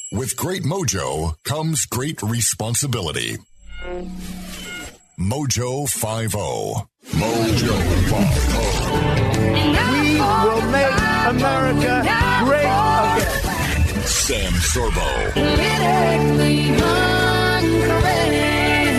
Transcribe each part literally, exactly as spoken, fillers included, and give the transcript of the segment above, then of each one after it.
With great mojo comes great responsibility. Mojo five oh. Mojo five oh. We will make America great again. Sam Sorbo. Politically incorrect.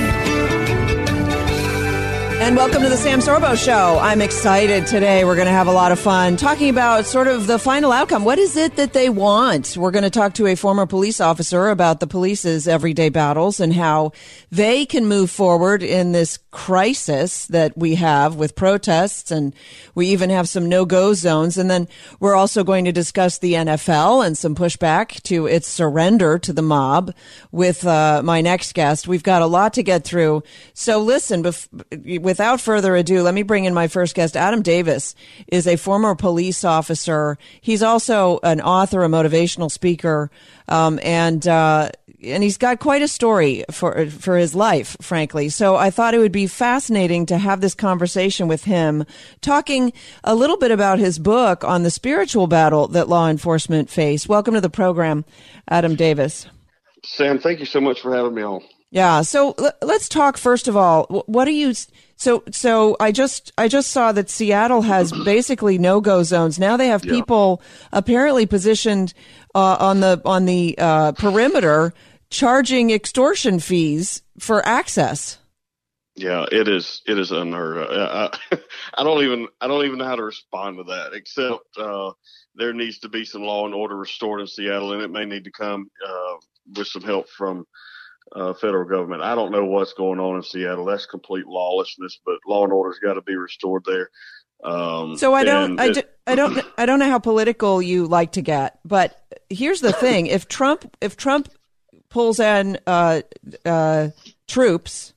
And welcome to the Sam Sorbo Show. I'm excited today. We're going to have a lot of fun talking about sort of the final outcome. What is it that they want? We're going to talk to a former police officer about the police's everyday battles and how they can move forward in this crisis that we have with protests. And we even have some no-go zones. And then we're also going to discuss the N F L and some pushback to its surrender to the mob with uh, my next guest. We've got a lot to get through. So listen, bef- without further ado, let me bring in my first guest. Adam Davis is a former police officer. He's also an author, a motivational speaker, um, and uh, and he's got quite a story for for his life, frankly. So I thought it would be fascinating to have this conversation with him, talking a little bit about his book on the spiritual battle that law enforcement face. Welcome to the program, Adam Davis. Sam, thank you so much for having me on. Yeah. So l- let's talk first of all. What are you? So so I just I just saw that Seattle has basically no-go zones. Now they have Yeah. people apparently positioned uh, on the on the uh, perimeter charging extortion fees for access. Yeah, it is. It is unheard of. I, I don't even. I don't even know how to respond to that. Except uh, there needs to be some law and order restored in Seattle, and it may need to come uh, with some help from uh, federal government. I don't know what's going on in Seattle. That's complete lawlessness, but law and order's got to be restored there. Um, so I don't. I, it, do, I don't. I don't know how political you like to get, but here's the thing: if Trump, if Trump pulls in uh, uh, troops,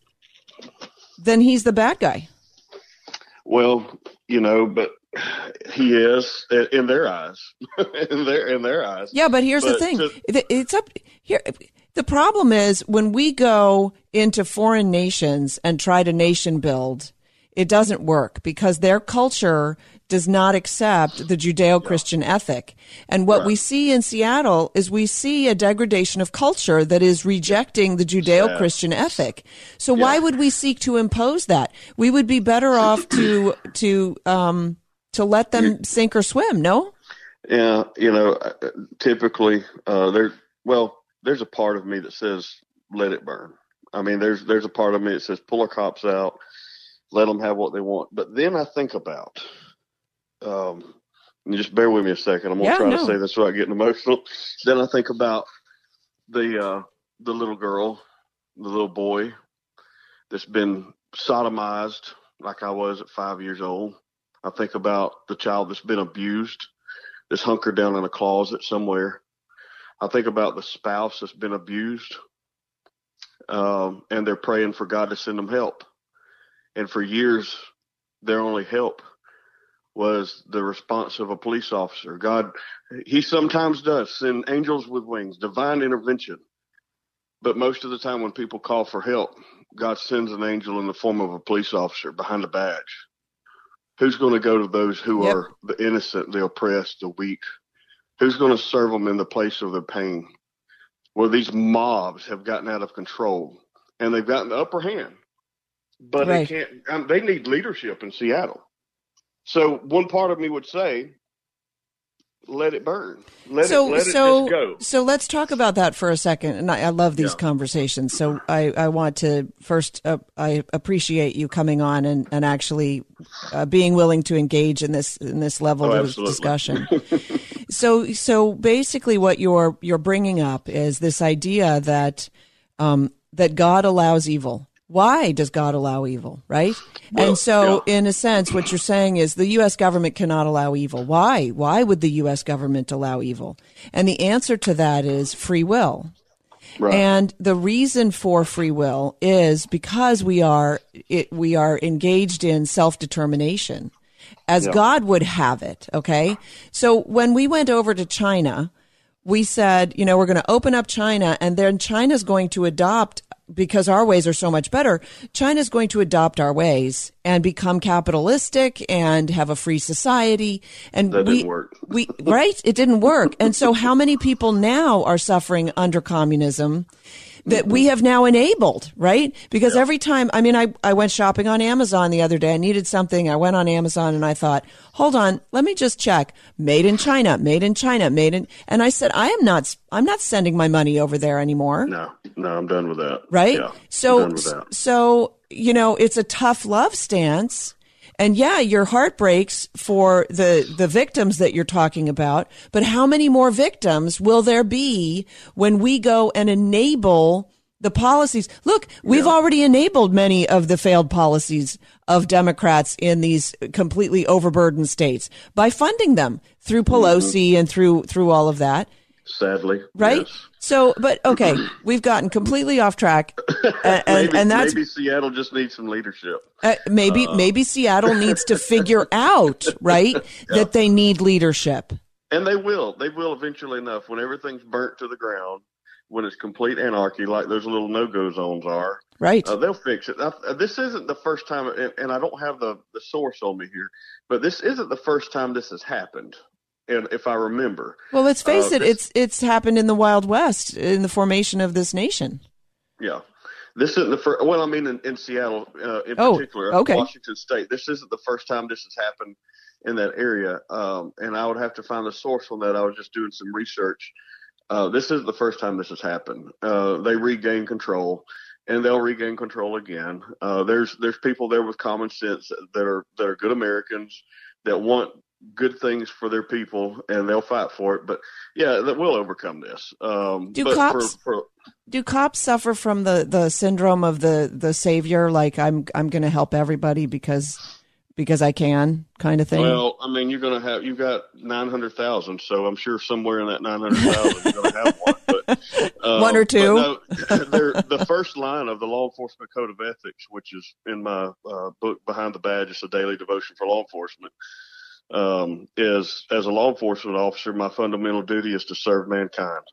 then he's the bad guy. Well, you know, but he is in their eyes, in their in their eyes. Yeah, but here's but the thing: to, it's up here. The problem is when we go into foreign nations and try to nation build, it doesn't work because their culture does not accept the Judeo-Christian yeah. ethic. And what right. we see in Seattle is we see a degradation of culture that is rejecting the Judeo-Christian yeah. ethic. So yeah. why would we seek to impose that? We would be better off to to um, to let them sink or swim, no? Yeah, you know, typically uh, there. Well, there's a part of me that says let it burn. I mean, there's there's a part of me that says pull our cops out, let them have what they want. But then I think about, um, and just bear with me a second. I'm gonna yeah, try no. to say this without getting emotional. Then I think about the uh, the little girl, the little boy that's been sodomized like I was at five years old. I think about the child that's been abused, that's hunkered down in a closet somewhere. I think about the spouse that's been abused, um, and they're praying for God to send them help. And for years, their only help was the response of a police officer. God, he sometimes does send angels with wings, divine intervention. But most of the time when people call for help, God sends an angel in the form of a police officer behind a badge. Who's going to go to those who yep. are the innocent, the oppressed, the weak? Who's going to serve them in the place of their pain? Well, these mobs have gotten out of control, and they've gotten the upper hand. But right. they can't. Um, they need leadership in Seattle. So one part of me would say, let it burn. Let so, it. Let so, it just go. So let's talk about that for a second. And I, I love these yeah. conversations. So I, I want to first. Uh, I appreciate you coming on and and actually uh, being willing to engage in this in this level oh, of absolutely. discussion. So, so basically, what you're you're bringing up is this idea that um, that God allows evil. Why does God allow evil, right? Well, and so, yeah. in a sense, what you're saying is the U S government cannot allow evil. Why? Why would the U S government allow evil? And the answer to that is free will. Right. And the reason for free will is because we are it, we are engaged in self-determination. As yeah. God would have it, okay? So when we went over to China, we said, you know, we're going to open up China, and then China's going to adopt because our ways are so much better, China's going to adopt our ways and become capitalistic and have a free society. And that we, didn't work. we, right? It didn't work. And so how many people now are suffering under communism that we have now enabled, right? Because Yeah. every time, I mean, I, I went shopping on Amazon the other day. I needed something. I went on Amazon and I thought, hold on, let me just check. Made in China, made in China, made in, and I said, I am not, I'm not sending my money over there anymore. No, no, I'm done with that. Right? Yeah, so, I'm done with that. so, you know, it's a tough love stance. And yeah, your heart breaks for the, the victims that you're talking about. But how many more victims will there be when we go and enable the policies? Look, we've Yeah. already enabled many of the failed policies of Democrats in these completely overburdened states by funding them through Pelosi Mm-hmm. and through, through all of that. Sadly, Right? yes. So, but okay, we've gotten completely off track, and, and, maybe, and that's maybe Seattle just needs some leadership. uh, maybe maybe Seattle needs to figure out, right, that they need leadership. And they will. They will eventually enough when everything's burnt to the ground, when it's complete anarchy, like those little no-go zones are. Right. Uh, they'll fix it. Now, this isn't the first time, and, and I don't have the, the source on me here, but this isn't the first time this has happened. And if I remember, Well, let's face uh, it, this- it's it's happened in the Wild West in the formation of this nation. yeah, this isn't the first. Well, I mean, in, in Seattle, uh, in Oh, particular, okay. Washington State, this isn't the first time this has happened in that area. Um, and I would have to find the source on that. I was just doing some research. Uh, this isn't the first time this has happened. Uh, they regain control, and they'll regain control again. Uh, there's there's people there with common sense that are that are good Americans that want good things for their people, and they'll fight for it. But yeah, that will overcome this. Um, Do but cops- for, for, Do cops suffer from the, the syndrome of the, the savior, like I'm I'm going to help everybody because because I can, kind of thing? well, I mean, you're going to have you've got nine hundred thousand, so I'm sure somewhere in that nine hundred thousand you're going to have one. But uh, One or two. But no, they're, the first line of the Law Enforcement Code of Ethics, which is in my uh, book Behind the Badge, it's a daily devotion for law enforcement. Um, is as a law enforcement officer, my fundamental duty is to serve mankind.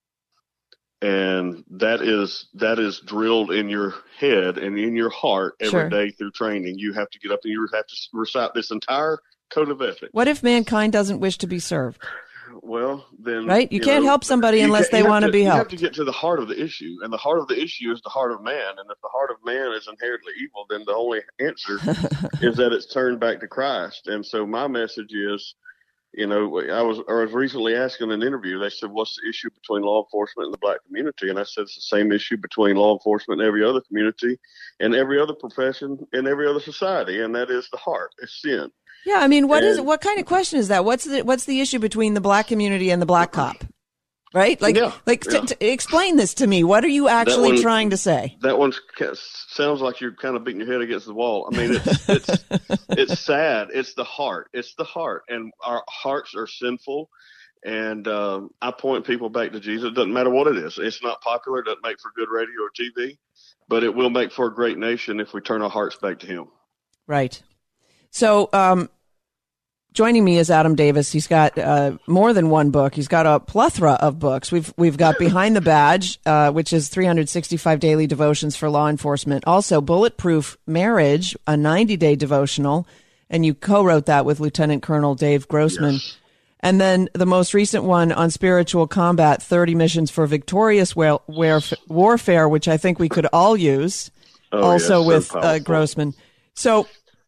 And that is that is drilled in your head and in your heart every Sure. day through training. You have to get up and you have to recite this entire code of ethics. What if mankind doesn't wish to be served? Well, then Right? You can't know, help somebody you unless ca- they you have wanna be You have helped. to get to the heart of the issue, and the heart of the issue is the heart of man. And if the heart of man is inherently evil, then the only answer is that it's turned back to Christ. And so my message is, you know, I was I was recently asked in an interview. They said, "What's the issue between law enforcement and the black community?" And I said, "It's the same issue between law enforcement and every other community, and every other profession, and every other society, and that is the heart. It's sin." Yeah, I mean, what is And- what kind of question is that? What's the what's the issue between the black community and the black cop? Right? Like, Yeah, like, t- yeah. t- explain this to me. What are you actually one- trying to say? That one sounds like you're kind of beating your head against the wall. I mean, it's it's it's sad. It's the heart. It's the heart, and our hearts are sinful. And um, I point people back to Jesus. It doesn't matter what it is. It's not popular. It doesn't make for good radio or T V, but it will make for a great nation if we turn our hearts back to Him. Right. So, um, joining me is Adam Davis. He's got uh, more than one book. He's got a plethora of books. We've we've got Behind the Badge, uh, which is three hundred sixty-five daily devotions for law enforcement. Also, Bulletproof Marriage, a ninety-day devotional, and you co-wrote that with Lieutenant Colonel Dave Grossman. Yes. And then the most recent one on spiritual combat, thirty missions for victorious wa- warf- warfare, which I think we could all use. Oh, also yes, so with uh, powerful. Grossman. So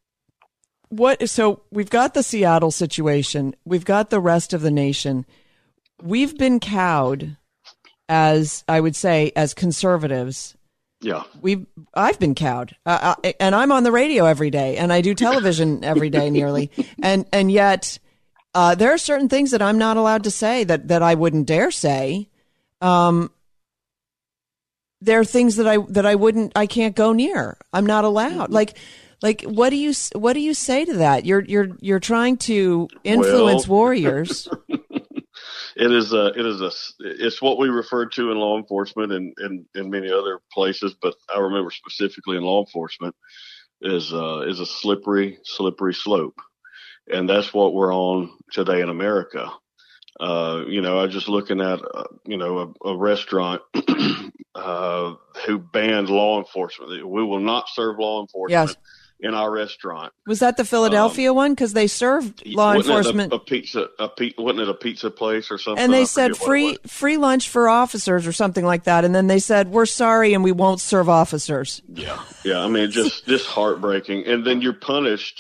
what? So we've got the Seattle situation. We've got the rest of the nation. We've been cowed, as I would say, as conservatives. Yeah. We've I've been cowed, uh, I, and I'm on the radio every day, and I do television every day nearly, and and yet uh, there are certain things that I'm not allowed to say that that I wouldn't dare say. Um, there are things that I that I wouldn't I can't go near. I'm not allowed. Like like what do you what do you say to that? You're you're you're trying to influence Well- warriors. It is a, it is a, it's what we refer to in law enforcement and in, in many other places, but I remember specifically in law enforcement is, uh, is a slippery, slippery slope. And that's what we're on today in America. Uh, you know, I was just looking at, uh, you know, a, a restaurant uh, who banned law enforcement. We will not serve law enforcement Yes. in our restaurant. Was that the Philadelphia um, one? Because they served law wasn't enforcement. It a, a pizza, a pe- wasn't it a pizza place or something? And they I said free free lunch for officers or something like that. And then they said, we're sorry and we won't serve officers. Yeah. Yeah. I mean, just, just heartbreaking. And then you're punished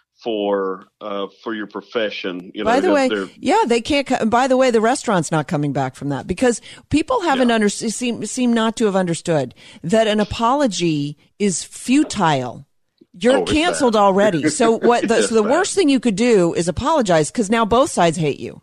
for uh, for your profession. You know, by the way, they're, yeah, they can't. Co- by the way, the restaurant's not coming back from that because people haven't Yeah. under seem seem not to have understood that an apology is futile. You're Oh, it's canceled bad. already. So what? The, It's so the bad. worst thing you could do is apologize because now both sides hate you.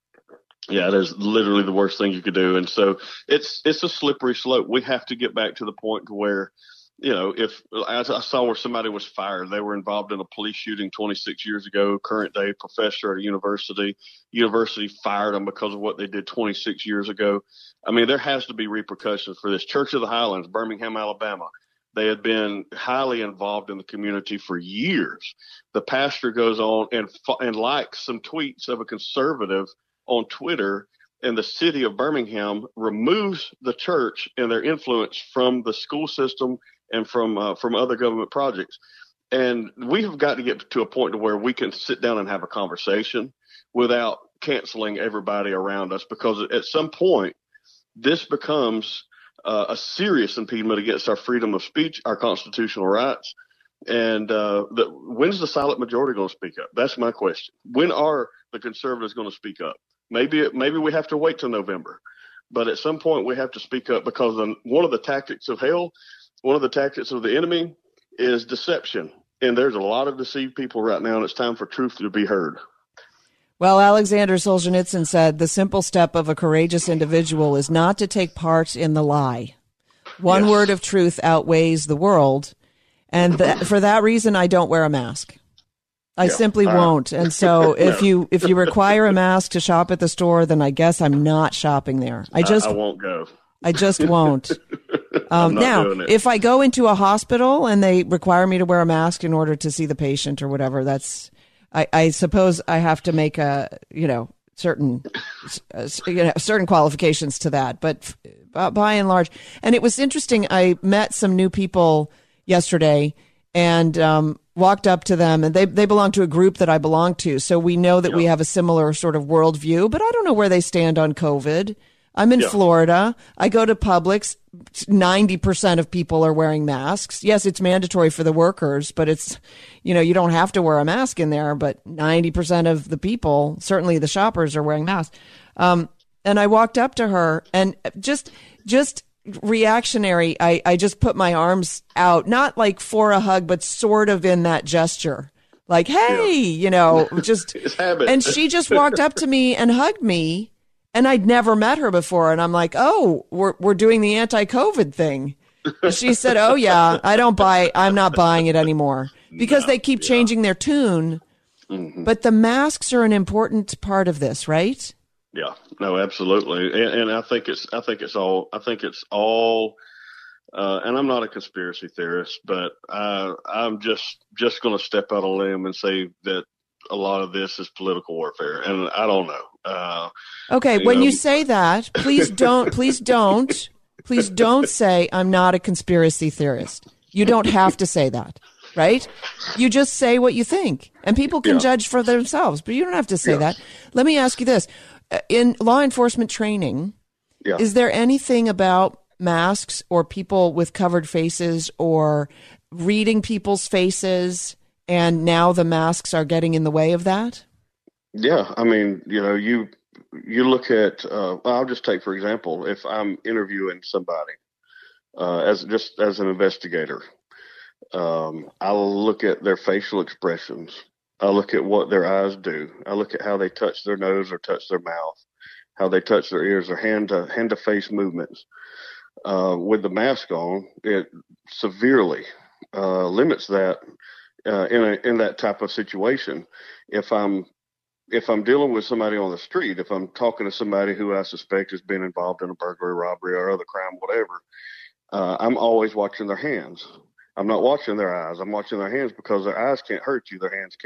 Yeah, that is literally the worst thing you could do. And so it's it's a slippery slope. We have to get back to the point to where, you know, if as I saw where somebody was fired, they were involved in a police shooting twenty-six years ago, current day professor at a university, university fired them because of what they did twenty-six years ago. I mean, there has to be repercussions for this. Church of the Highlands, Birmingham, Alabama. They had been highly involved in the community for years. The pastor goes on and and likes some tweets of a conservative on Twitter, and the city of Birmingham removes the church and their influence from the school system and from uh, from other government projects. And we have got to get to a point to where we can sit down and have a conversation without canceling everybody around us, because at some point this becomes uh, a serious impediment against our freedom of speech, our constitutional rights. And uh, the, when's the silent majority going to speak up? That's my question. When are the conservatives going to speak up? Maybe it, maybe we have to wait till November, but at some point we have to speak up, because one of the tactics of hell, one of the tactics of the enemy is deception. And there's a lot of deceived people right now, and it's time for truth to be heard. Well, Alexander Solzhenitsyn said the simple step of a courageous individual is not to take part in the lie. One Yes. word of truth outweighs the world. And th- for that reason, I don't wear a mask. I Yeah. simply Uh, won't. And so if No. you if you require a mask to shop at the store, then I guess I'm not shopping there. I just I, I won't go. I just won't. Um, not now, doing it. if I go into a hospital and they require me to wear a mask in order to see the patient or whatever, that's, I, I suppose I have to make a, you know, certain, uh, you know, certain qualifications to that. But uh, by and large, and it was interesting. I met some new people yesterday and um, walked up to them, and they they belong to a group that I belong to, so we know that Yeah. we have a similar sort of worldview. But I don't know where they stand on COVID. I'm in Yeah. Florida. I go to Publix. ninety percent of people are wearing masks. Yes, it's mandatory for the workers, but it's, you know, you don't have to wear a mask in there, but ninety percent of the people, certainly the shoppers, are wearing masks. Um, and I walked up to her and just, just reactionary. I, I just put my arms out, not like for a hug, but sort of in that gesture. Like, hey, you know, just, It's habit. and she just walked up to me and hugged me. And I'd never met her before. And I'm like, oh, we're we're doing the anti-COVID thing. And she said, oh, yeah, I don't buy, I'm not buying it anymore. Because No, they keep yeah. changing their tune. Mhm. But the masks are an important part of this, right? Yeah, no, absolutely. And, and I think it's, I think it's all, I think it's all, uh, and I'm not a conspiracy theorist, but uh, I'm just, just going to step out on a limb and say that a lot of this is political warfare. And I don't know. Uh, Okay, You when know- you say that, please don't, please don't, please don't say I'm not a conspiracy theorist. You don't have to say that, right? You just say what you think, and people can Yeah. judge for themselves, but you don't have to say Yeah. that. Let me ask you this. Uh, In law enforcement training, yeah. is there anything about masks or people with covered faces or reading people's faces, and now the masks are getting in the way of that? Yeah, I mean, you know, you you look at. Uh, I'll just take for example, if I'm interviewing somebody uh, as just as an investigator, um, I'll look at their facial expressions. I look at what their eyes do. I look at how they touch their nose or touch their mouth, how they touch their ears, or hand to hand to face movements. Uh, with the mask on, it severely uh, limits that uh, in a in that type of situation. If I'm If I'm dealing with somebody on the street, if I'm talking to somebody who I suspect has been involved in a burglary, robbery, or other crime, whatever, uh, I'm always watching their hands. I'm not watching their eyes. I'm watching their hands because their eyes can't hurt you. Their hands can.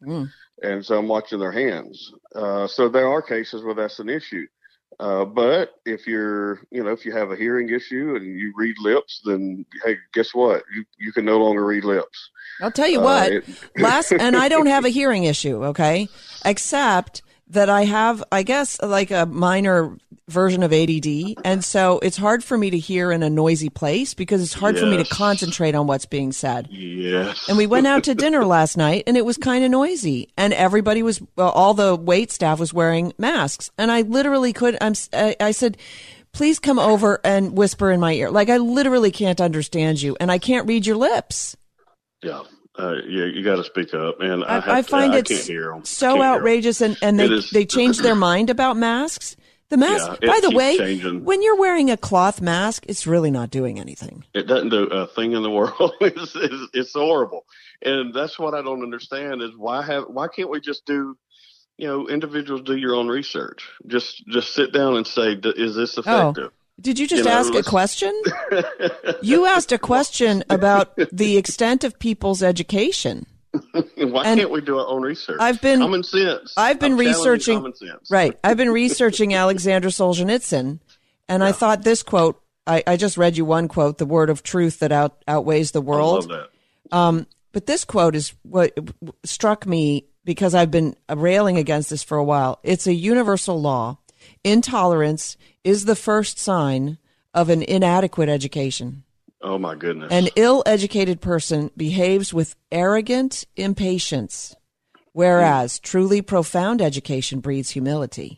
Mm. And so I'm watching their hands. Uh, so there are cases where that's an issue. Uh, but if you're, you know, if you have a hearing issue and you read lips, then hey, guess what? You you can no longer read lips. I'll tell you Uh, what, it- last, and I don't have a hearing issue, okay? Except that I have, I guess, like a minor version of A D D. And so it's hard for me to hear in a noisy place because it's hard for me to Yes. concentrate on what's being said. Yes. And we went out to dinner last night and it was kind of noisy and everybody was, well, all the wait staff was wearing masks. And I literally could, I'm, I, I said, please come over and whisper in my ear. Like I literally can't understand you and I can't read your lips. Yeah. Uh, yeah, you got to speak up, and I, I, have I to- find I it can't hear 'em. so I can't hear 'em. outrageous, and, and they It is- they changed their mind about masks. The mask, Yeah, it by the keeps way, changing. when you're wearing a cloth mask, it's really not doing anything. It doesn't do a thing in the world. it's, it's, it's horrible, and that's what I don't understand is why have why can't we just do, you know, individuals do your own research. Just just sit down and say, "D- is this effective? Did you just You know, ask a let's- question? You asked a question about the extent of people's education. Why And can't we do our own research? I've been- common sense. I've been I'm challenging researching- common sense. Right. I've been researching Alexander Solzhenitsyn, and I thought this quote, I, I just read you one quote, the word of truth that out, outweighs the I world. love that. Um, but this quote is what struck me because I've been railing against this for a while. It's a universal law. Intolerance is the first sign of an inadequate education. Oh my goodness. An ill-educated person behaves with arrogant impatience, whereas truly profound education breeds humility.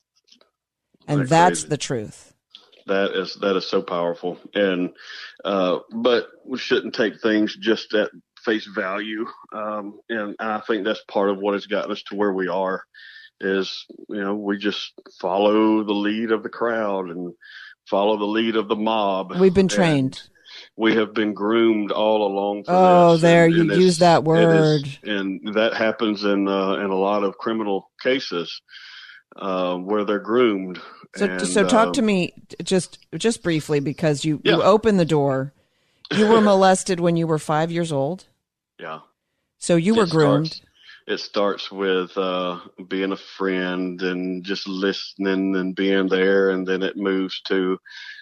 And Isn't that that's crazy? the truth. That is that is so powerful, and uh, but we shouldn't take things just at face value, um, and I think that's part of what has gotten us to where we are. Is you know we just follow the lead of the crowd and follow the lead of the mob. We've been And trained. we have been groomed all along. For Oh, this, there, and- you and it's- used that it is- word. and that happens in uh, in a lot of criminal cases uh, where they're groomed. So, and, so talk um, to me just just briefly because you, Yeah. you opened the door. You were molested when you were five years old. Yeah. So you were It groomed. starts- It starts with uh, being a friend and just listening and being there, and then it moves to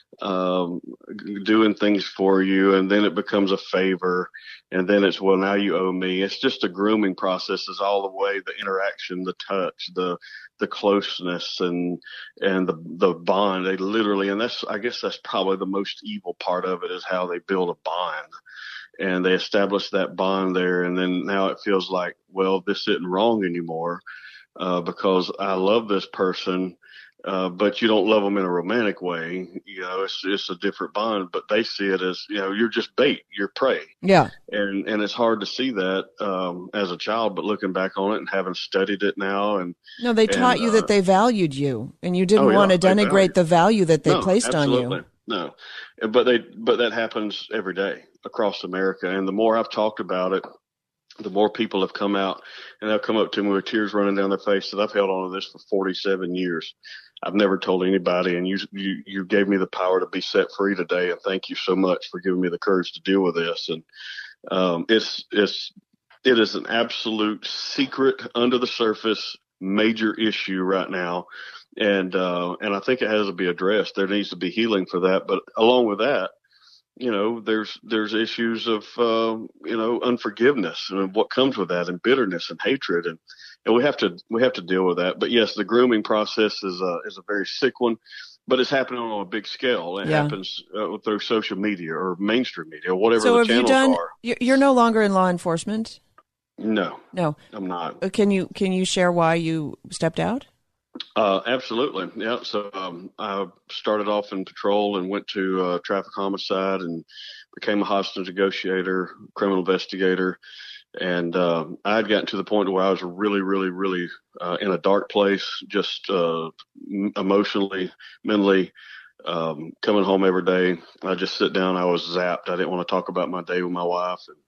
um, g- doing things for you, and then it becomes a favor, and then it's, well, now you owe me. It's just a grooming process. Is all the way the interaction, the touch, the the closeness, and and the the bond. They literally, and that's I guess that's probably the most evil part of it is how they build a bond. And they establish that bond there, and then now it feels like, well, this isn't wrong anymore uh, because I love this person, uh, but you don't love them in a romantic way. You know, it's it's a different bond, but they see it as, you know, you're just bait, you're prey, Yeah. and and it's hard to see that um, as a child. But looking back on it and having studied it now, and No, they taught And, you uh, that they valued you, and you didn't Oh, yeah, want to they denigrate valued- the value that they no, placed absolutely. on you. No, but they but that happens every day across America, and the more I've talked about it, the more people have come out, and they'll come up to me with tears running down their face that I've held on to this for forty-seven years. I've never told anybody, and you you you gave me the power to be set free today, and thank you so much for giving me the courage to deal with this. And um, it's it's it is an absolute secret under the surface major issue right now. And, uh, and I think it has to be addressed. There needs to be healing for that. But along with that, you know, there's, there's issues of, uh, you know, unforgiveness and what comes with that, and bitterness and hatred. And, and we have to, we have to deal with that. But yes, the grooming process is a, is a very sick one, but it's happening on a big scale. It Yeah. happens uh, through social media or mainstream media, whatever So the have you channels done? are. You're you're no longer in law enforcement. No, No. I'm not. Uh, Can you can you share why you stepped out? Uh, absolutely. Yeah. So, um, I started off in patrol and went to, uh, traffic homicide and became a hostage negotiator, criminal investigator. And, uh, I had gotten to the point where I was really, really, really, uh, in a dark place, just, uh, m- emotionally, mentally, um, coming home every day. I just sit down. I was zapped. I didn't want to talk about my day with my wife. And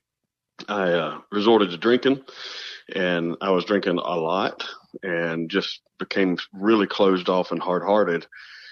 I, uh, resorted to drinking, and I was drinking a lot and just became really closed off and hard hearted,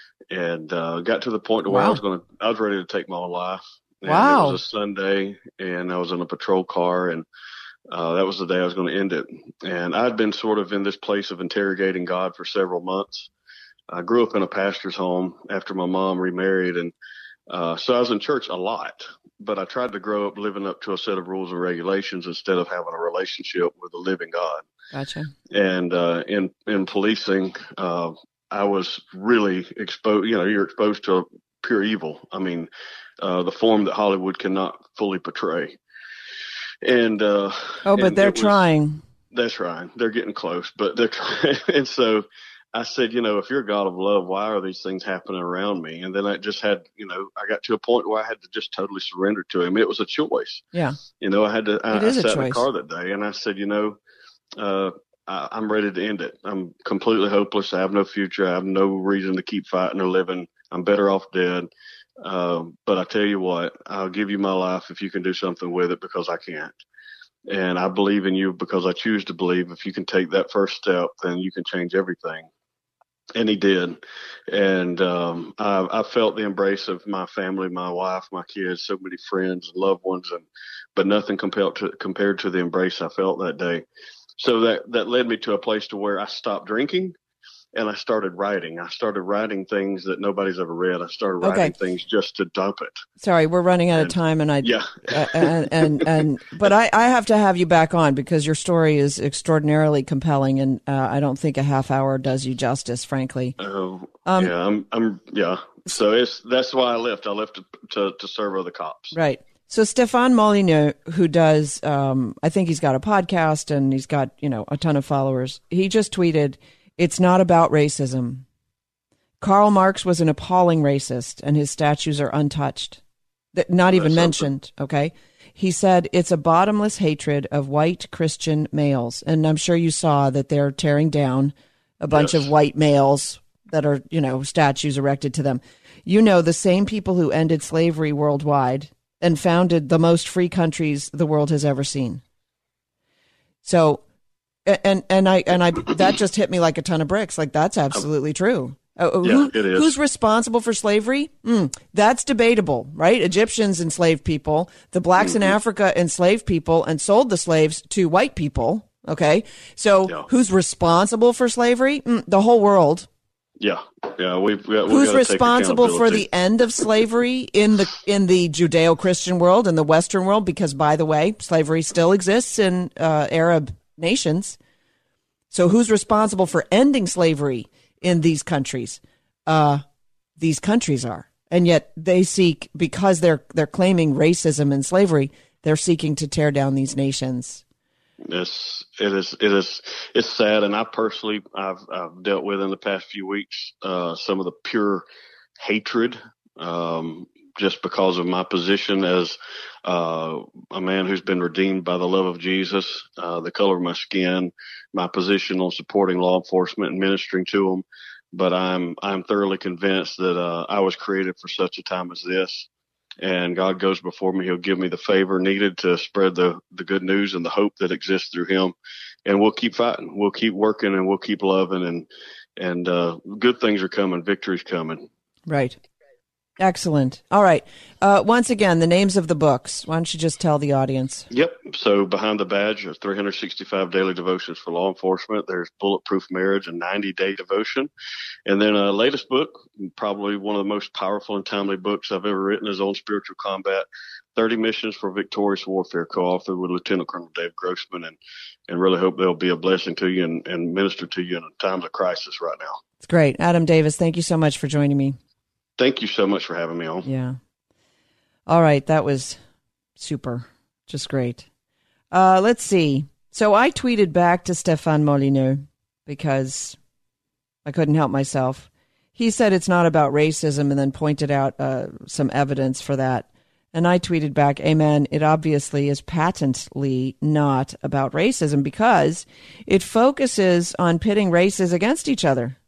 and, uh, got to the point where I Wow. was going to, I was ready to take my own life. And Wow. It was a Sunday, and I was in a patrol car, and, Uh, that was the day I was going to end it. And I'd been sort of in this place of interrogating God for several months. I grew up in a pastor's home after my mom remarried. And uh, so I was in church a lot, but I tried to grow up living up to a set of rules and regulations instead of having a relationship with the living God. Gotcha. And uh, in, in policing, uh, I was really exposed, you know, you're exposed to pure evil. I mean, uh, the form that Hollywood cannot fully portray. And uh, oh, but and they're was, trying. That's right. They're getting close, but they're trying. And so I said, you know, if you're a God of love, why are these things happening around me? And then I just had, you know, I got to a point where I had to just totally surrender to him. It was a choice. Yeah. You know, I had to. I, it is I a sat choice. in the car that day, and I said, you know, uh, I, I'm ready to end it. I'm completely hopeless. I have no future. I have no reason to keep fighting or living. I'm better off dead. Um, but I tell you what, I'll give you my life if you can do something with it, because I can't. And I believe in you because I choose to believe. If you can take that first step, then you can change everything. And he did. And um, I, I felt the embrace of my family, my wife, my kids, so many friends and loved ones, and but nothing compared to compared to the embrace I felt that day. So that, that led me to a place to where I stopped drinking. And I started writing. I started writing things that nobody's ever read. I started writing okay. things just to dump it. Sorry, we're running out and, of time, and I yeah, uh, and, and and but I, I have to have you back on because your story is extraordinarily compelling, and uh, I don't think a half hour does you justice, frankly. Uh, um, yeah, I'm, I'm, yeah. So it's that's why I left. I left to to, to serve other cops. Right. So Stefan Molyneux, who does, um, I think he's got a podcast and he's got, you know, a ton of followers. He just tweeted, "It's not about racism. Karl Marx was an appalling racist, and his statues are untouched. Not even mentioned, okay? He said, it's a bottomless hatred of white Christian males." And I'm sure you saw that they're tearing down a bunch yes. of white males that are, you know, statues erected to them. You know, the same people who ended slavery worldwide and founded the most free countries the world has ever seen. So... And and I and I that just hit me like a ton of bricks. Like, that's absolutely true. Uh, yeah, who, it is. Who's responsible for slavery? Mm, that's debatable, right? Egyptians enslaved people. The blacks mm-hmm. in Africa enslaved people and sold the slaves to white people. Okay, so yeah. who's responsible for slavery? Mm, the whole world. Yeah, yeah. We've got, we've who's got responsible for the end of slavery in the in the Judeo-Christian world and the Western world? Because, by the way, slavery still exists in uh, Arab nations. So who's responsible for ending slavery in these countries? Uh, these countries are. And yet they seek, because they're they're claiming racism and slavery, they're seeking to tear down these nations. Yes, it is. It is. It's sad. And I personally, I've, I've dealt with in the past few weeks uh, some of the pure hatred um just because of my position as uh, a man who's been redeemed by the love of Jesus, uh, the color of my skin, my position on supporting law enforcement and ministering to them. But I'm I'm thoroughly convinced that uh, I was created for such a time as this, and God goes before me. He'll give me the favor needed to spread the, the good news and the hope that exists through him. And we'll keep fighting. We'll keep working, and we'll keep loving, and and uh, good things are coming. Victory's coming. Right. Excellent. All right. Uh, once again, the names of the books. Why don't you just tell the audience? Yep. So Behind the Badge, three hundred sixty-five daily devotions for law enforcement. There's Bulletproof Marriage, a ninety-day devotion. And then a latest book, probably one of the most powerful and timely books I've ever written, is On Spiritual Combat, thirty Missions for Victorious Warfare, co-authored with Lieutenant Colonel Dave Grossman, and, and really hope they'll be a blessing to you and, and minister to you in times of crisis right now. It's great. Adam Davis, thank you so much for joining me. Thank you so much for having me on. Yeah. All right. That was super. Just great. Uh, let's see. So I tweeted back to Stefan Molyneux because I couldn't help myself. He said it's not about racism and then pointed out uh, some evidence for that. And I tweeted back, amen, it obviously is patently not about racism because it focuses on pitting races against each other.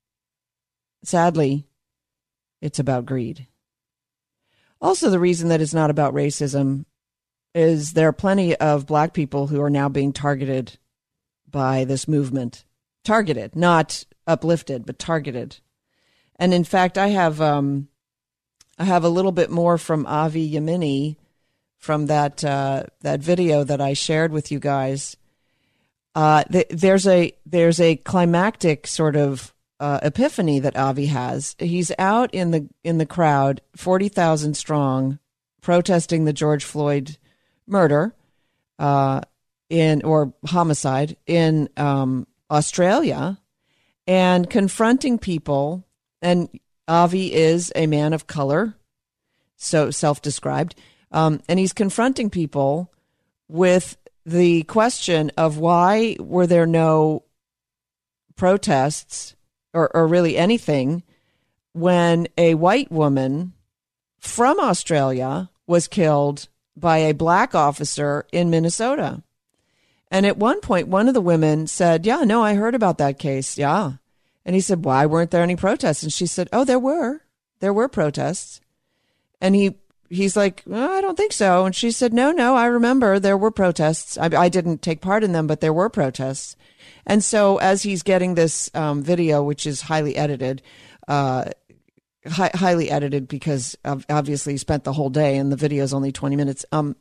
Sadly, it's about greed. Also, the reason that it's not about racism is there are plenty of black people who are now being targeted by this movement. Targeted, not uplifted, but targeted. And in fact, I have um, I have a little bit more from Avi Yamini from that uh, that video that I shared with you guys. Uh, th- there's a there's a climactic sort of uh, epiphany that Avi has. He's out in the in the crowd, forty thousand strong, protesting the George Floyd murder, uh, in or homicide in um, Australia, and confronting people. And Avi is a man of color, so self-described, um, and he's confronting people with the question of why were there no protests or, or really anything when a white woman from Australia was killed by a black officer in Minnesota. And at one point, one of the women said, yeah, no, I heard about that case. Yeah. And he said, why weren't there any protests? And she said, oh, there were. There were protests. And he he's like, oh, I don't think so. And she said, no, no, I remember there were protests. I, I didn't take part in them, but there were protests. And so as he's getting this um, video, which is highly edited, uh, hi- highly edited because obviously he spent the whole day and the video is only twenty minutes. Um,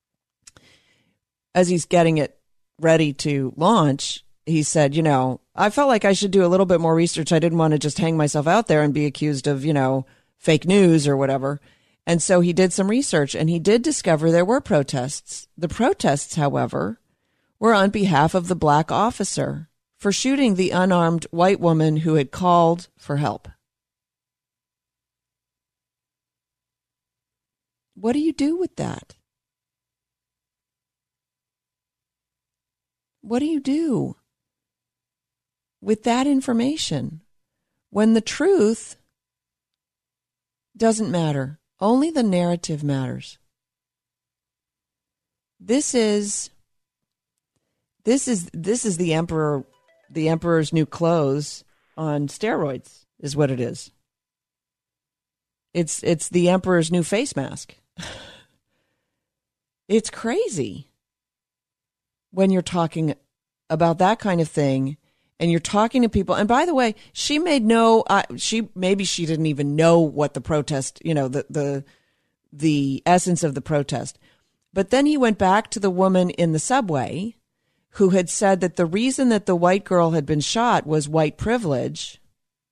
as he's getting it ready to launch, he said, you know, I felt like I should do a little bit more research. I didn't want to just hang myself out there and be accused of, you know, fake news or whatever. And so he did some research and he did discover there were protests. The protests, however, were on behalf of the black officer for shooting the unarmed white woman who had called for help. What do you do with that? What do you do with that information when the truth doesn't matter? Only the narrative matters. This is this is this is the emperor the emperor's new clothes on steroids is what it is. It's it's the emperor's new face mask. It's crazy when you're talking about that kind of thing. And you're talking to people. And by the way, she made no, uh, she, maybe she didn't even know what the protest, you know, the, the, the essence of the protest. But then he went back to the woman in the subway who had said that the reason that the white girl had been shot was white privilege.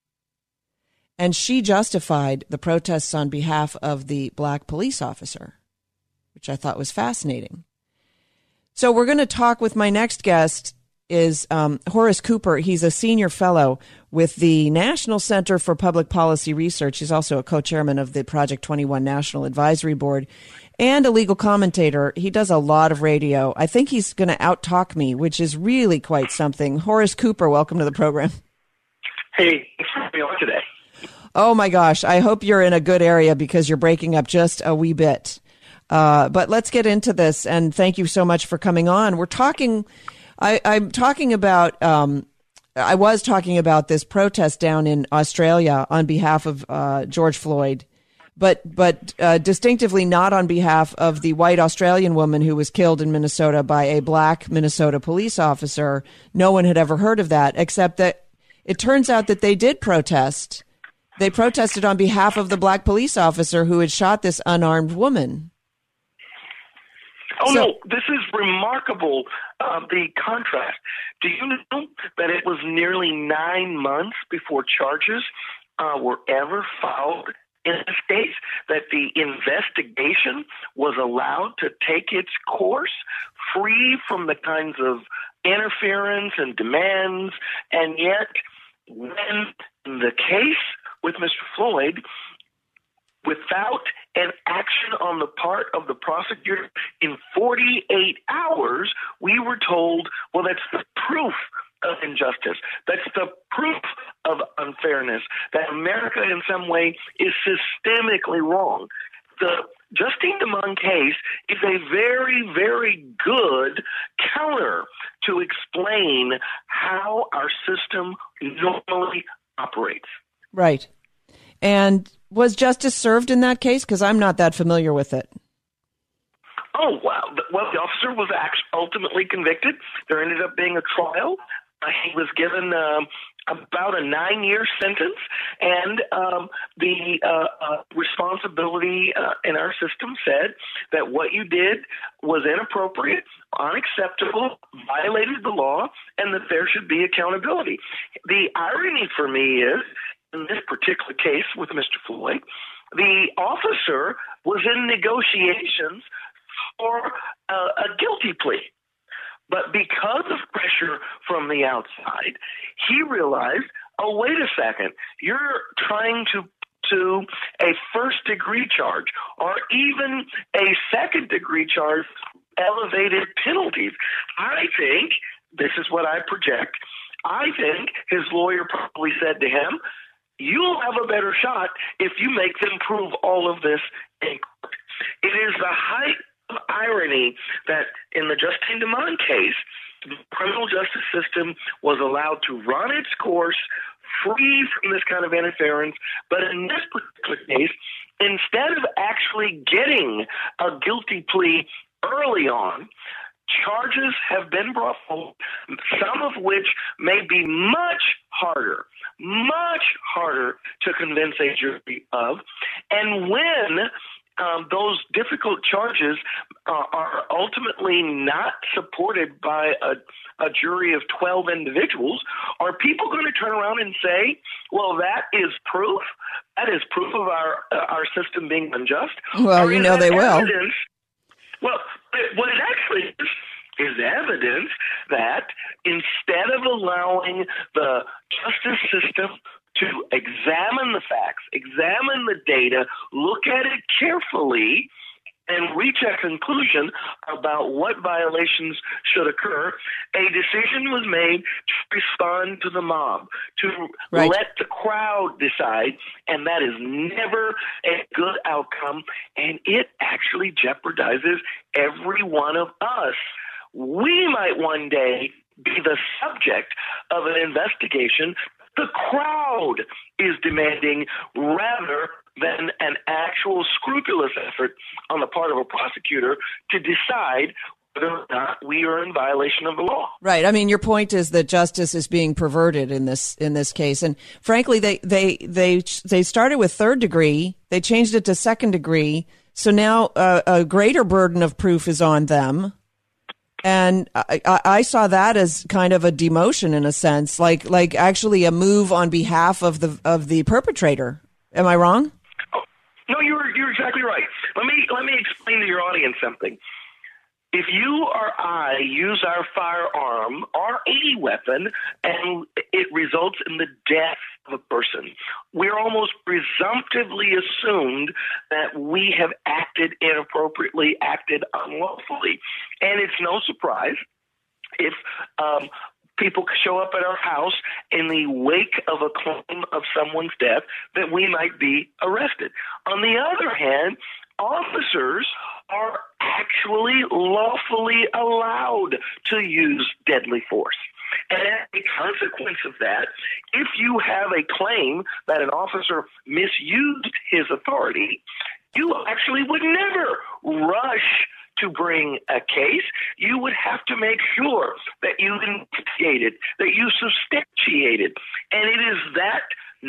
And she justified the protests on behalf of the black police officer, which I thought was fascinating. So we're going to talk with my next guest. Is um, Horace Cooper. He's a senior fellow with the National Center for Public Policy Research. He's also a co-chairman of the Project twenty-one National Advisory Board and a legal commentator. He does a lot of radio. I think he's going to out-talk me, which is really quite something. Horace Cooper, welcome to the program. Hey, thanks for having me on today. Oh, my gosh. I hope you're in a good area because you're breaking up just a wee bit. Uh, but let's get into this, and thank you so much for coming on. We're talking... I, I'm talking about, um, I was talking about this protest down in Australia on behalf of uh, George Floyd, but but uh, distinctively not on behalf of the white Australian woman who was killed in Minnesota by a black Minnesota police officer. No one had ever heard of that, except that it turns out that they did protest. They protested on behalf of the black police officer who had shot this unarmed woman. Oh, so, no, this is remarkable, uh, the contrast. Do you know that it was nearly nine months before charges uh, were ever filed in the States, that the investigation was allowed to take its course free from the kinds of interference and demands, and yet when the case with Mister Floyd, without an action on the part of the prosecutor in forty-eight hours, we were told, well, that's the proof of injustice. That's the proof of unfairness, that America in some way is systemically wrong. The Justine DeMond case is a very, very good counter to explain how our system normally operates. Right. And was justice served in that case? Because I'm not that familiar with it. Oh, wow. Well, the officer was actually ultimately convicted. There ended up being a trial. Uh, he was given um, about a nine-year sentence, and um, the uh, uh, responsibility uh, in our system said that what you did was inappropriate, unacceptable, violated the law, and that there should be accountability. The irony for me is, in this particular case with Mister Floyd, the officer was in negotiations for a, a guilty plea. But because of pressure from the outside, he realized, oh, wait a second, you're trying to to a first-degree charge or even a second-degree charge, elevated penalties. I think, this is what I project, I think his lawyer probably said to him, you'll have a better shot if you make them prove all of this in court. It is the height of irony that in the Justine Damond case, the criminal justice system was allowed to run its course free from this kind of interference. But in this particular case, instead of actually getting a guilty plea early on, charges have been brought forward, some of which may be much harder, much harder to convince a jury of. And when Um, those difficult charges uh, are ultimately not supported by a, a jury of twelve individuals, are people going to turn around and say, well, that is proof? That is proof of our uh, our system being unjust? Well, or you know they will. Evidence? Well, what it actually is, is evidence that instead of allowing the justice system to examine the facts, examine the data, look at it carefully, and reach a conclusion about what violations should occur, a decision was made to respond to the mob, to right. let the crowd decide, and that is never a good outcome, and it actually jeopardizes every one of us. We might one day be the subject of an investigation the crowd is demanding rather than an actual scrupulous effort on the part of a prosecutor to decide whether or not we are in violation of the law. Right. I mean, your point is that justice is being perverted in this in this case. And frankly, they they they they started with third degree. They changed it to second degree. So now uh, a greater burden of proof is on them. And I, I saw that as kind of a demotion in a sense, like like actually a move on behalf of the of the perpetrator. Am I wrong? Oh, no, you're you're exactly right. Let me let me explain to your audience something. If you or I use our firearm or any weapon and it results in the death of a person, we're almost presumptively assumed that we have acted inappropriately, acted unlawfully. And it's no surprise if um, people show up at our house in the wake of a claim of someone's death that we might be arrested. On the other hand, officers are actually lawfully allowed to use deadly force. And as a consequence of that, if you have a claim that an officer misused his authority, you actually would never rush to bring a case. You would have to make sure that you investigated, that you substantiated. And it is that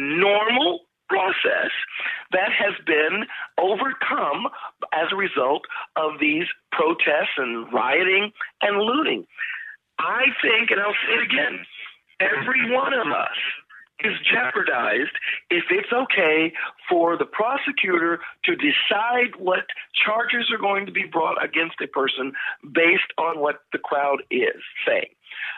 normal process that has been overcome as a result of these protests and rioting and looting. I think, and I'll say it again, every one of us is jeopardized if it's okay for the prosecutor to decide what charges are going to be brought against a person based on what the crowd is saying.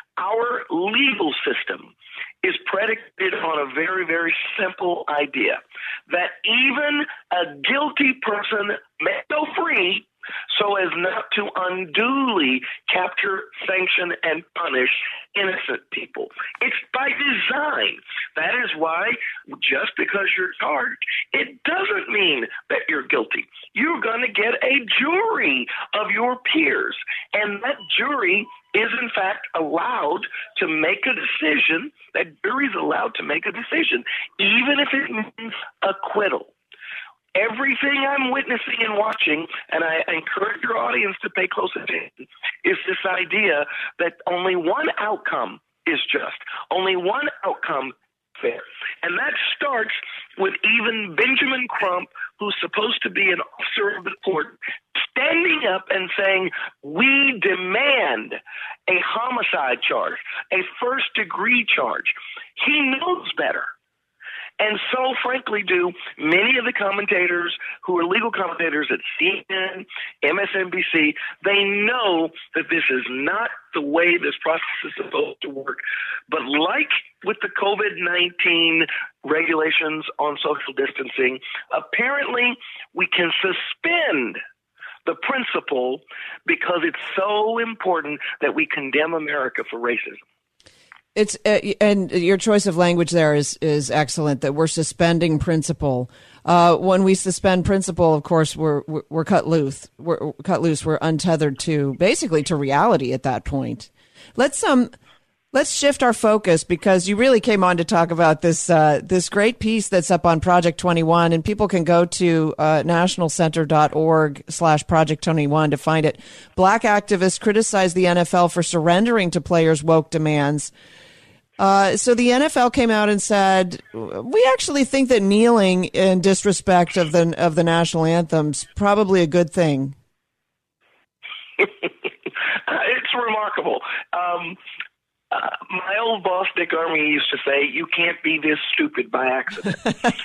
Our legal system is predicated on a very, very simple idea that even a guilty person may go free so as not to unduly capture, sanction, and punish innocent people. It's by design. That is why just because you're charged, it doesn't mean that you're guilty. You're going to get a jury of your peers, and that jury is in fact allowed to make a decision, that jury is allowed to make a decision, even if it means acquittal. Everything I'm witnessing and watching, and I encourage your audience to pay close attention, is this idea that only one outcome is just. Only one outcome fair. And that starts with even Benjamin Crump, who's supposed to be an officer of the court, standing up and saying, we demand a homicide charge, a first-degree charge. He knows better. And so, frankly, do many of the commentators who are legal commentators at C N N, M S N B C. They know that this is not the way this process is supposed to work. But like with the COVID nineteen regulations on social distancing, apparently we can suspend the principle because it's so important that we condemn America for racism. It's uh, and your choice of language there is is excellent. That we're suspending principle. Uh, when we suspend principle, of course, we're we're cut loose. We're cut loose. We're untethered to basically to reality at that point. Let's um let's shift our focus, because you really came on to talk about this uh, this great piece that's up on Project twenty-one, and people can go to uh, nationalcenter.org slash Project twenty-one to find it. Black activists criticize the N F L for surrendering to players' woke demands. Uh, so the N F L came out and said, we actually think that kneeling in disrespect of the of the national anthem's probably a good thing. It's remarkable. Um, uh, my old boss, Dick Armey, used to say, you can't be this stupid by accident.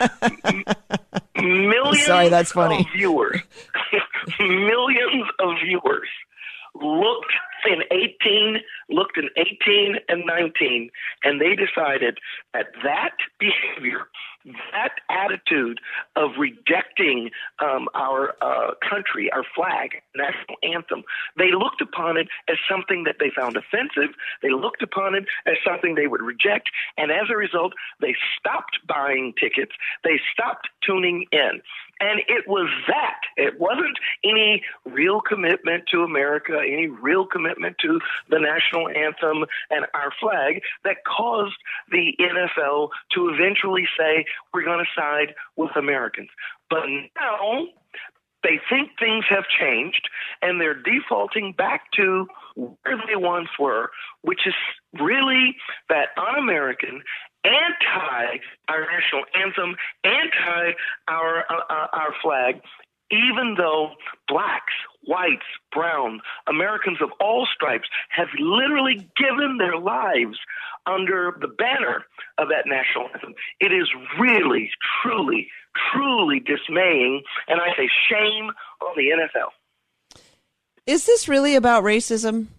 Millions Sorry, that's funny. of viewers, millions of viewers looked in eighteen, looked in eighteen and nineteen, and they decided that that behavior, that attitude of rejecting um, our uh, country, our flag, national anthem, they looked upon it as something that they found offensive. They looked upon it as something they would reject, and as a result, they stopped buying tickets. They stopped tuning in. And it was that. It wasn't any real commitment to America, any real commitment to the national anthem and our flag that caused the N F L to eventually say, we're going to side with Americans. But now they think things have changed, and they're defaulting back to where they once were, which is really that un-American, anti our national anthem, anti our uh, our flag, even though blacks, whites, browns, Americans of all stripes have literally given their lives under the banner of that national anthem. It is really, truly, truly dismaying, and I say shame on the N F L. Is this really about racism?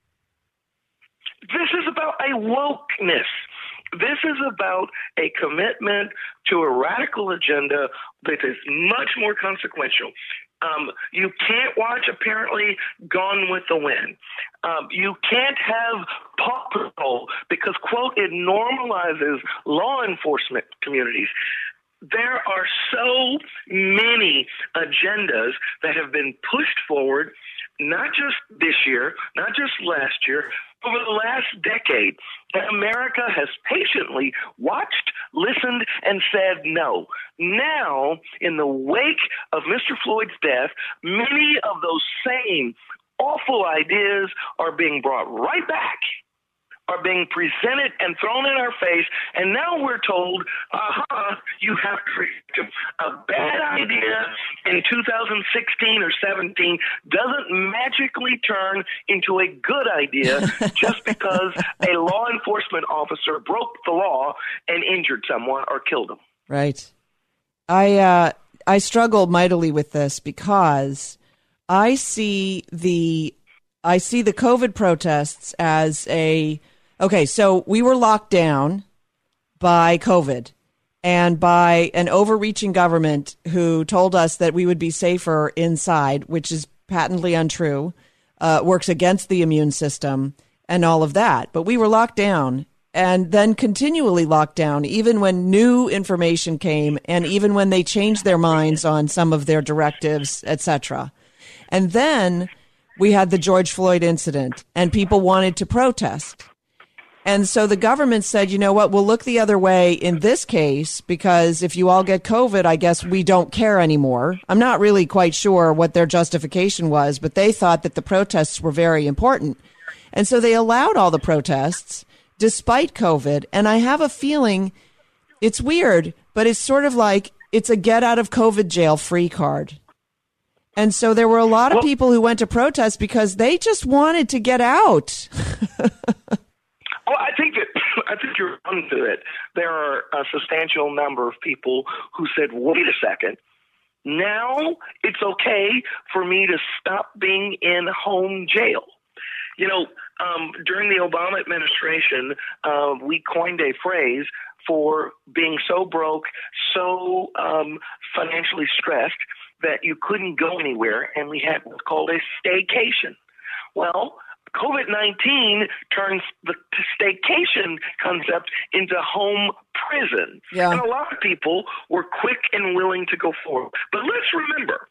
This is about a wokeness. This is about a commitment to a radical agenda that is much more consequential. Um, you can't watch, apparently, Gone with the Wind. Um, you can't have Paw Patrol because, quote, it normalizes law enforcement communities. There are so many agendas that have been pushed forward, not just this year, not just last year, over the last decade. And America has patiently watched, listened, and said no. Now, in the wake of Mister Floyd's death, many of those same awful ideas are being brought right back, are being presented and thrown in our face, and now we're told, aha, you have to reject a bad idea in two thousand sixteen or seventeen doesn't magically turn into a good idea just because a law enforcement officer broke the law and injured someone or killed them. Right. I uh, I struggle mightily with this because I see the I see the COVID protests as a okay, so we were locked down by COVID and by an overreaching government who told us that we would be safer inside, which is patently untrue, uh, works against the immune system and all of that. But we were locked down and then continually locked down, even when new information came and even when they changed their minds on some of their directives, et cetera. And then we had the George Floyd incident and people wanted to protest. And so the government said, you know what, we'll look the other way in this case, because if you all get COVID, I guess we don't care anymore. I'm not really quite sure what their justification was, but they thought that the protests were very important. And so they allowed all the protests despite COVID. And I have a feeling it's weird, but it's sort of like it's a get out of COVID jail free card. And so there were a lot of well, people who went to protest because they just wanted to get out. Well, I think that I think you're onto it. There are a substantial number of people who said, wait a second. Now it's okay for me to stop being in home jail. You know, um, during the Obama administration, uh, we coined a phrase for being so broke, so um, financially stressed that you couldn't go anywhere, and we had what's called a staycation. Well, COVID nineteen turns the staycation concept into home prison. Yeah. And a lot of people were quick and willing to go forward. But let's remember,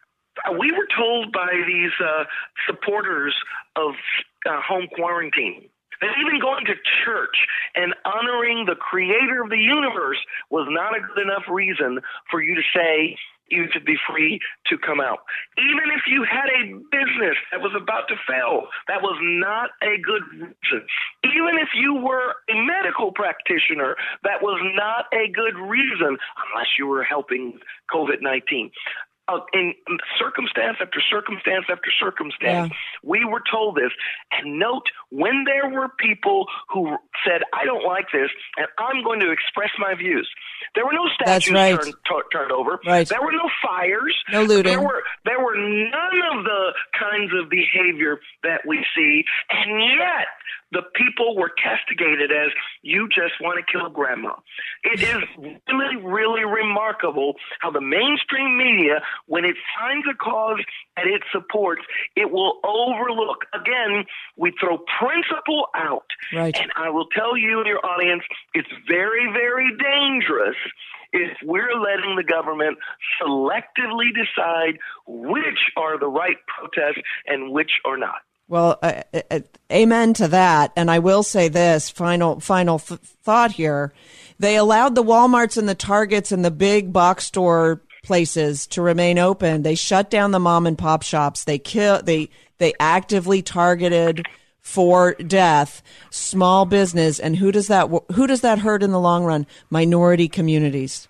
we were told by these uh, supporters of uh, home quarantine that even going to church and honoring the creator of the universe was not a good enough reason for you to say you should be free to come out. Even if you had a business that was about to fail, that was not a good reason. Even if you were a medical practitioner, that was not a good reason unless you were helping COVID nineteen. Uh, in circumstance after circumstance after circumstance, yeah. we were told this. And note, when there were people who said, I don't like this, and I'm going to express my views, there were no statues right. turned, t- turned over. Right. There were no fires. No looting. There were, there were none of the kinds of behavior that we see. And yet, the people were castigated as, you just want to kill grandma. It is really, really remarkable how the mainstream media, when it finds a cause that it supports, it will overlook. Again, we throw principle out. Right. And I will tell you and your audience, it's very, very dangerous if we're letting the government selectively decide which are the right protests and which are not. Well, uh, uh, amen to that. And I will say this final, final th- thought here. They allowed the Walmarts and the Targets and the big box store places to remain open. They shut down the mom and pop shops. They kill, they, they actively targeted for death small business. And who does that, who does that hurt in the long run? Minority communities.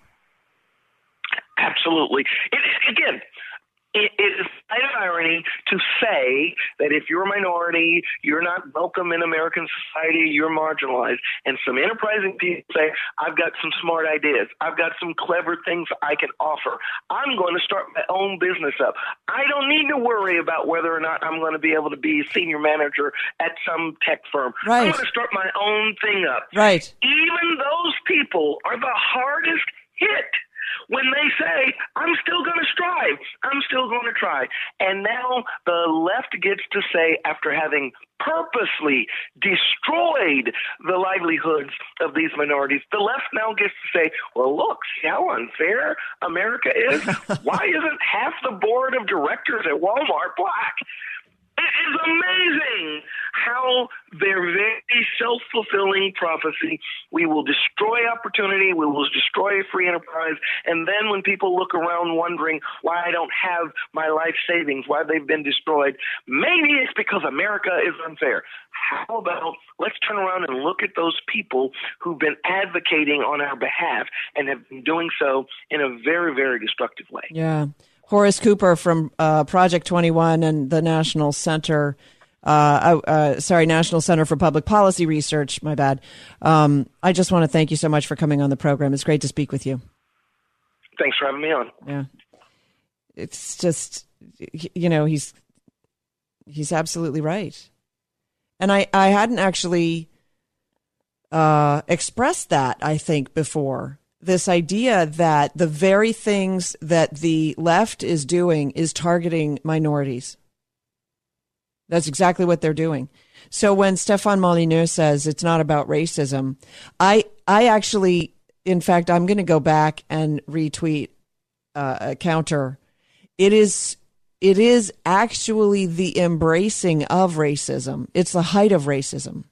Absolutely. It, again, It is an irony to say that if you're a minority, you're not welcome in American society, you're marginalized. And some enterprising people say, I've got some smart ideas. I've got some clever things I can offer. I'm going to start my own business up. I don't need to worry about whether or not I'm going to be able to be a senior manager at some tech firm. Right. I'm going to start my own thing up. Right. Even those people are the hardest hit. When they say, I'm still going to strive, I'm still going to try. And now the left gets to say, after having purposely destroyed the livelihoods of these minorities, the left now gets to say, well, look, see how unfair America is? Why isn't half the board of directors at Walmart black? It is amazing how their very self-fulfilling prophecy, we will destroy opportunity, we will destroy free enterprise, and then when people look around wondering why I don't have my life savings, why they've been destroyed, maybe it's because America is unfair. How about let's turn around and look at those people who've been advocating on our behalf and have been doing so in a very, very destructive way. Yeah. Horace Cooper from uh, Project twenty-one and the National Center, uh, uh, sorry, National Center for Public Policy Research, my bad. Um, I just want to thank you so much for coming on the program. It's great to speak with you. Thanks for having me on. Yeah. It's just, you know, he's he's absolutely right. And I, I hadn't actually uh, expressed that, I think, before. This idea that the very things that the left is doing is targeting minorities. That's exactly what they're doing. So when Stéphane Molyneux says it's not about racism, I I actually, in fact, I'm going to go back and retweet uh, a counter. It is it is actually the embracing of racism. It's the height of racism.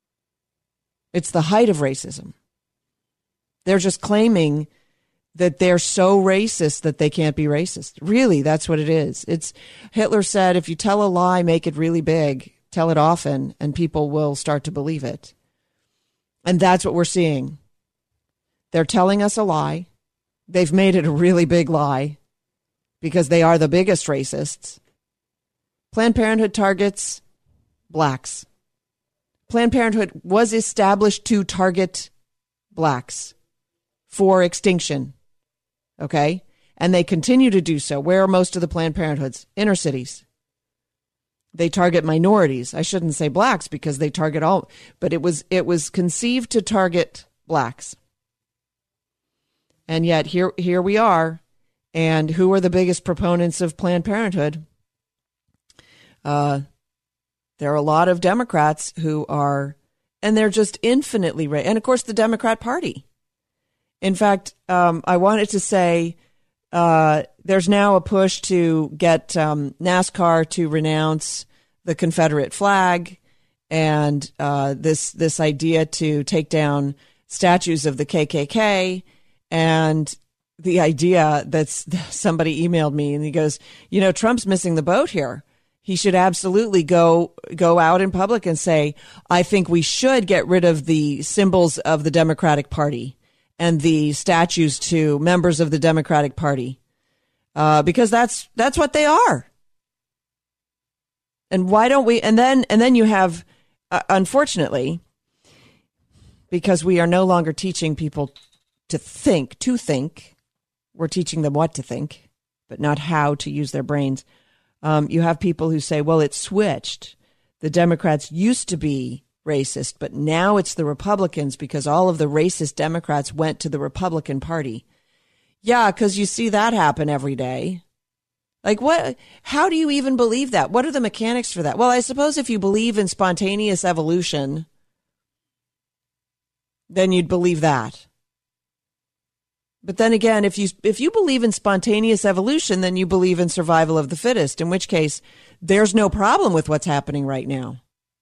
It's the height of racism. They're just claiming that they're so racist that they can't be racist. Really, that's what it is. It's Hitler said, if you tell a lie, make it really big, tell it often, and people will start to believe it. And that's what we're seeing. They're telling us a lie. They've made it a really big lie because they are the biggest racists. Planned Parenthood targets blacks. Planned Parenthood was established to target blacks for extinction. Okay? And they continue to do so. Where are most of the Planned Parenthoods? Inner cities. They target minorities. I shouldn't say blacks because they target all, but it was it was conceived to target blacks. And yet here here we are. And who are the biggest proponents of Planned Parenthood? Uh, there are a lot of Democrats who are, and they're just infinitely right. And of course, the Democrat Party. In fact, um, I wanted to say uh, there's now a push to get um, NASCAR to renounce the Confederate flag, and uh, this this idea to take down statues of the K K K, and the idea that's somebody emailed me and he goes, you know, Trump's missing the boat here. He should absolutely go go out in public and say, I think we should get rid of the symbols of the Democratic Party and the statues to members of the Democratic Party, uh, because that's that's what they are. And why don't we? And then and then you have, uh, unfortunately, because we are no longer teaching people to think, to think, we're teaching them what to think, but not how to use their brains. Um, you have people who say, well, it switched. The Democrats used to be racist, but now it's the Republicans because all of the racist Democrats went to the Republican Party. Yeah, because you see that happen every day. Like, what? How do you even believe that? What are the mechanics for that? Well, I suppose if you believe in spontaneous evolution, then you'd believe that. But then again, if you if you believe in spontaneous evolution, then you believe in survival of the fittest, in which case there's no problem with what's happening right now.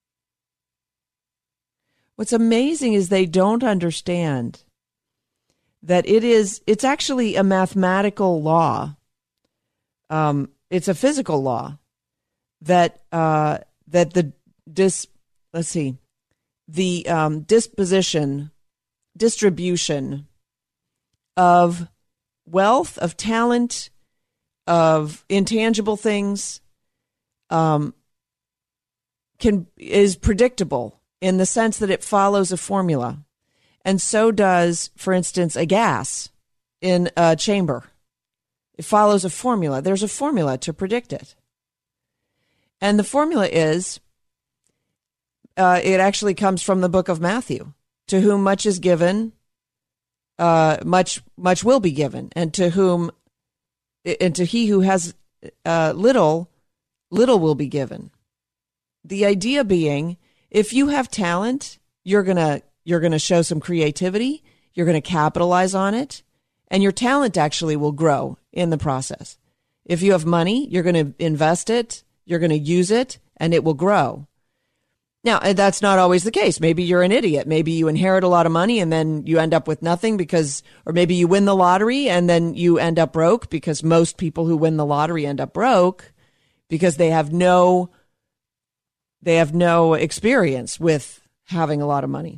What's amazing is they don't understand that it is it's actually a mathematical law. Um, it's a physical law that uh, that the dis let's see the um, disposition distribution of wealth, of talent, of intangible things, um, can is predictable in the sense that it follows a formula. And so does, for instance, a gas in a chamber. It follows a formula. There's a formula to predict it. And the formula is, uh, it actually comes from the book of Matthew. To whom much is given, Uh, much much will be given, and to whom, and to he who has uh, little, little will be given. The idea being, if you have talent, you're gonna you're gonna show some creativity, you're gonna capitalize on it, and your talent actually will grow in the process. If you have money, you're gonna invest it, you're gonna use it, and it will grow. Now, that's not always the case. Maybe you're an idiot. Maybe you inherit a lot of money and then you end up with nothing because, or maybe you win the lottery and then you end up broke, because most people who win the lottery end up broke because they have no, they have no experience with having a lot of money.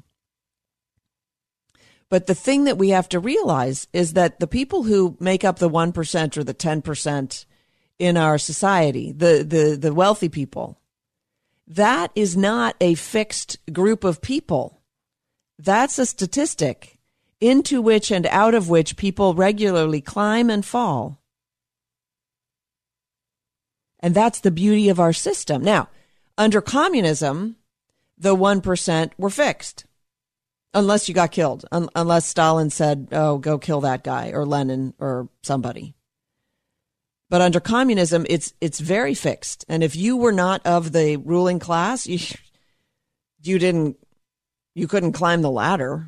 But the thing that we have to realize is that the people who make up the one percent or the ten percent in our society, the, the, the wealthy people, that is not a fixed group of people. That's a statistic into which and out of which people regularly climb and fall. And that's the beauty of our system. Now, under communism, the one percent were fixed. Unless you got killed. Un- unless Stalin said, oh, go kill that guy, or Lenin, or somebody. But under communism, it's it's very fixed. And if you were not of the ruling class, you, you didn't, you couldn't climb the ladder.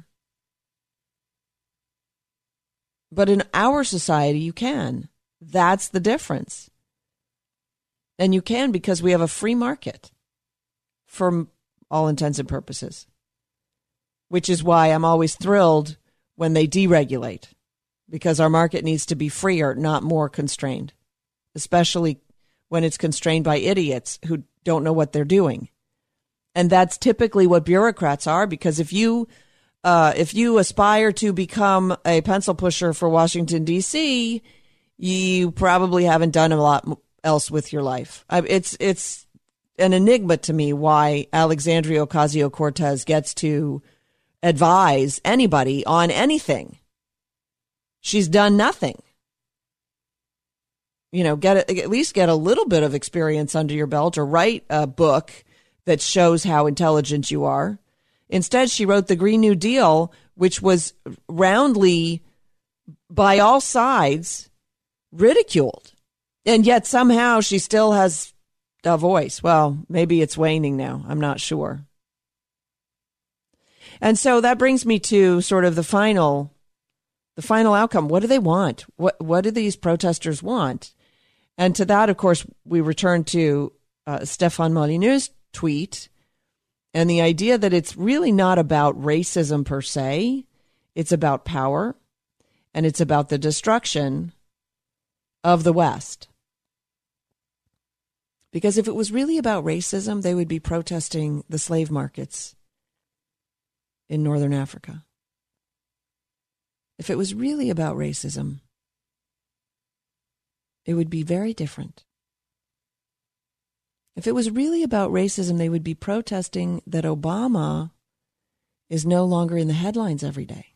But in our society, you can. That's the difference. And you can because we have a free market for all intents and purposes. Which is why I'm always thrilled when they deregulate, because our market needs to be freer, not more constrained. Especially when it's constrained by idiots who don't know what they're doing. And that's typically what bureaucrats are, because if you uh, if you aspire to become a pencil pusher for Washington, D C, you probably haven't done a lot else with your life. I, it's it's an enigma to me why Alexandria Ocasio-Cortez gets to advise anybody on anything. She's done nothing. You know, get a, at least get a little bit of experience under your belt, or write a book that shows how intelligent you are. Instead, she wrote the Green New Deal, which was roundly, by all sides, ridiculed. And yet somehow she still has a voice. Well, maybe it's waning now. I'm not sure. And so that brings me to sort of the final, the final outcome. What do they want? What what do these protesters want? And to that, of course, we return to uh, Stéphane Molineux's tweet and the idea that it's really not about racism per se. It's about power, and it's about the destruction of the West. Because if it was really about racism, they would be protesting the slave markets in Northern Africa. If it was really about racism, it would be very different. If it was really about racism, they would be protesting that Obama is no longer in the headlines every day.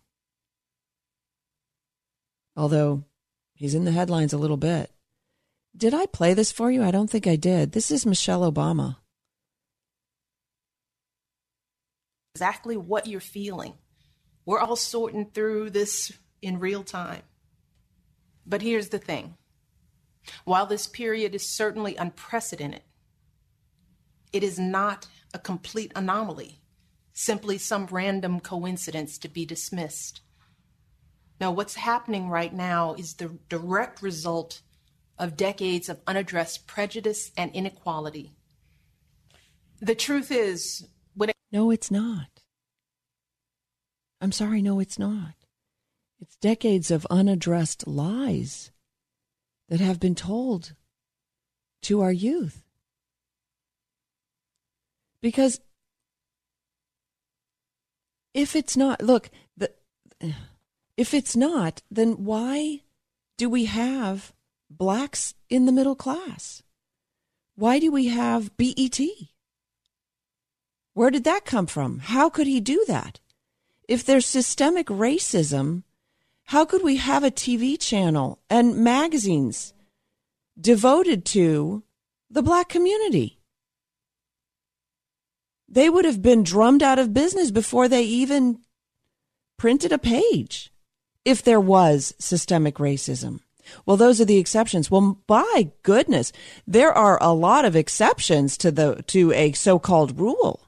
Although he's in the headlines a little bit. Did I play this for you? I don't think I did. This is Michelle Obama. Exactly what you're feeling. We're all sorting through this in real time. But here's the thing. While this period is certainly unprecedented, it is not a complete anomaly, simply some random coincidence to be dismissed. Now, what's happening right now is the direct result of decades of unaddressed prejudice and inequality. The truth is, when it- No, it's not. I'm sorry, no, it's not. It's decades of unaddressed lies that have been told to our youth. Because if it's not, look, the, if it's not, then why do we have blacks in the middle class? Why do we have B E T? Where did that come from? How could he do that? If there's systemic racism, how could we have a T V channel and magazines devoted to the black community? They would have been drummed out of business before they even printed a page if there was systemic racism. Well, those are the exceptions. Well, by goodness, there are a lot of exceptions to the to a so-called rule.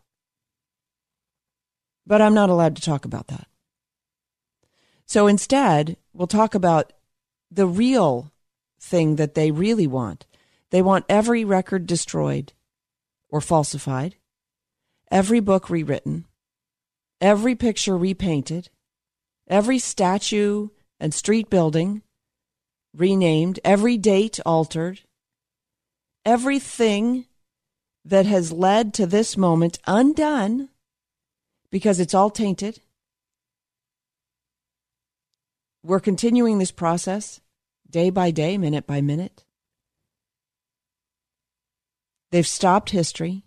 But I'm not allowed to talk about that. So instead, we'll talk about the real thing that they really want. They want every record destroyed or falsified, every book rewritten, every picture repainted, every statue and street building renamed, every date altered, everything that has led to this moment undone because it's all tainted. We're continuing this process day by day, minute by minute. They've stopped history.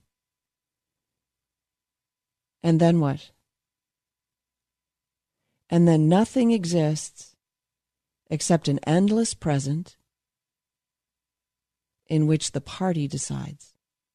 And then what? And then nothing exists except an endless present in which the party decides.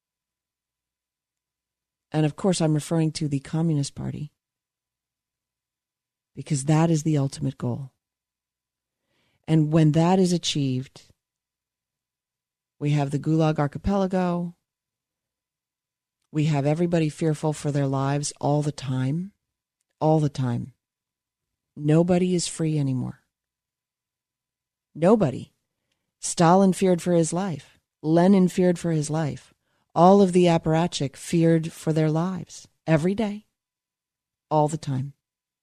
And of course, I'm referring to the Communist Party because that is the ultimate goal. And when that is achieved, we have the Gulag Archipelago. We have everybody fearful for their lives all the time, all the time. Nobody is free anymore. Nobody. Stalin feared for his life. Lenin feared for his life. All of the apparatchik feared for their lives every day, all the time.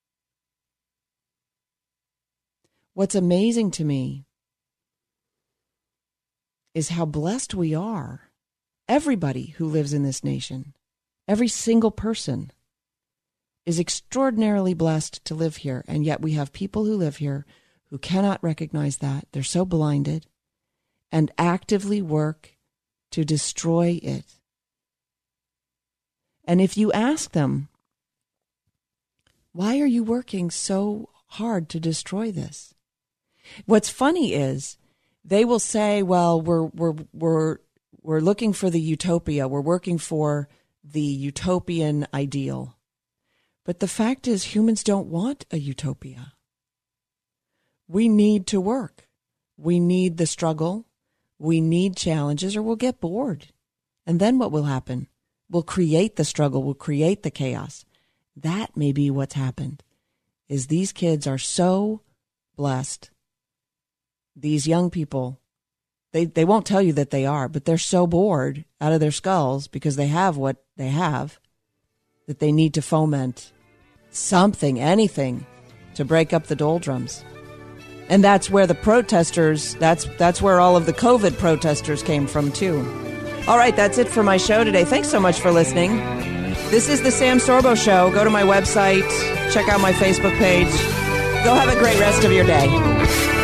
What's amazing to me is how blessed we are. Everybody who lives in this nation, every single person is extraordinarily blessed to live here. And yet we have people who live here who cannot recognize that. They're so blinded and actively work to destroy it. And if you ask them, why are you working so hard to destroy this? What's funny is they will say, well, we're we're we're we're looking for the utopia. We're working for the utopian ideal. But the fact is, humans don't want a utopia. We need to work. We need the struggle. We need challenges, or we'll get bored. And then what will happen? We'll create the struggle. We'll create the chaos. That may be what's happened, is these kids are so blessed. These young people, they, they won't tell you that they are, but they're so bored out of their skulls because they have what they have that they need to foment something, anything, to break up the doldrums. And that's where the protesters, that's that's where all of the COVID protesters came from, too. All right, that's it for my show today. Thanks so much for listening. This is the Sam Sorbo Show. Go to my website, check out my Facebook page. Go have a great rest of your day.